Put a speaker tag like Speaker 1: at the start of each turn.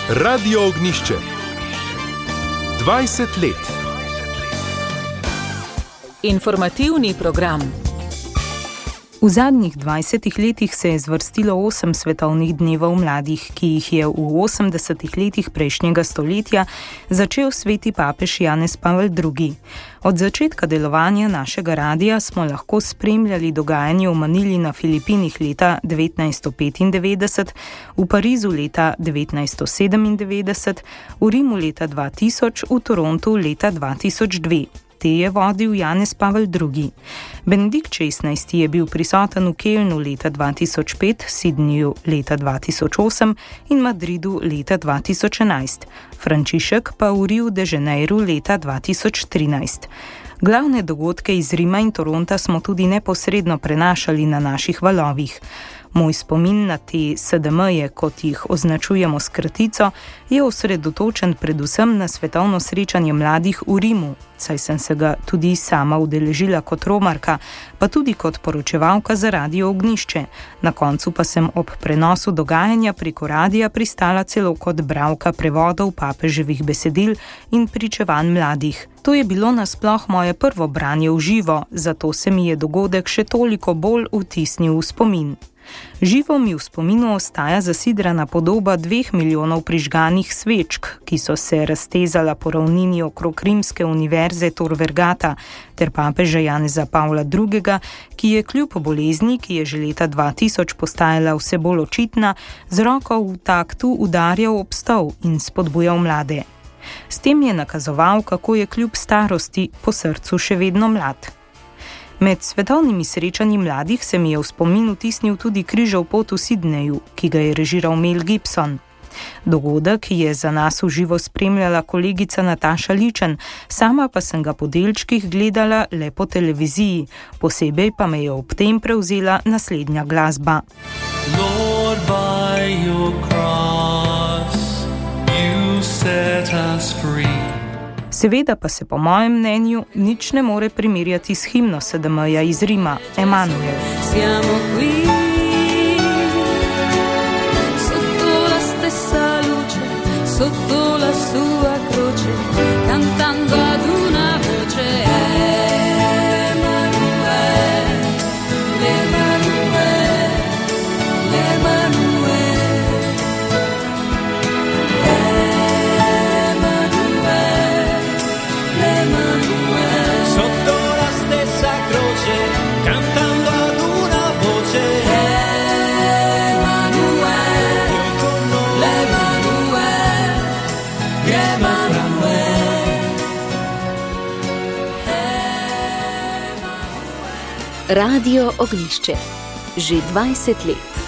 Speaker 1: Radio Ognjišče. 20 let.
Speaker 2: Informativni program.
Speaker 3: V zadnjih 20 letih se je zvrstilo 8 svetovnih dnevov mladih, ki jih je v 80 letih prejšnjega stoletja začel sveti papež Janez Pavel II. Od začetka delovanja našega radia smo lahko spremljali dogajanje v Manili na Filipinih leta 1995, v Parizu leta 1997, v Rimu leta 2000, v Torontu leta 2002. Te je vodil Janez Pavel II. Benedikt XVI. Je bil prisoten v Kelnu leta 2005, Sydneyju leta 2008 in Madridu leta 2011, Frančišek pa v Rio de Janeiro leta 2013. Glavne dogodke iz Rima in Toronta smo tudi neposredno prenašali na naših valovih. Moj spomin na te SDM-je, kot jih označujemo s kratico, je osredotočen predvsem na svetovno srečanje mladih v Rimu, saj sem se ga tudi sama udeležila kot romarka, pa tudi kot poročevalka za Radio Ognjišče. Na koncu pa sem ob prenosu dogajanja preko radia pristala celo kot bralka prevodov papeževih besedil in pričevanj mladih. To je bilo nasploh moje prvo branje v živo, zato se mi je dogodek še toliko bolj vtisnil v spomin. Živo mi v spominu ostaja zasidrana podoba 2 milijonov prižganih svečk, ki so se raztezala po ravnini okrog rimske univerze Tor Vergata ter papeža Janeza Pavla II., ki je kljub bolezni, ki je že leta 2000 postajala vse bolj očitna, z roko v taktu udarjal ob stol in spodbujal mlade. S tem je nakazoval, kako je kljub starosti po srcu še vedno mlad. Med svetovnimi srečanji mladih se mi je v spomin vtisnil tudi Križev pot v Sydneyju, ki ga je režiral Mel Gibson. Dogodek je za nas v živo spremljala kolegica Nataša Ličen, sama pa sem ga po delčkih gledala le po televiziji, posebej pa me je ob tem prevzela naslednja glasba. Lord, by your cross, you set us free. Seveda pa se po mojem mnenju nič ne more primerjati s himno SDM-ja iz Rima, Emanuel. Siamo qui, sotto la stessa luce, sotto la sua croce, cantando ad una voce, Emanuel, Emanuel, Emanuel.
Speaker 2: Radio Ognjišče. Že 20 let.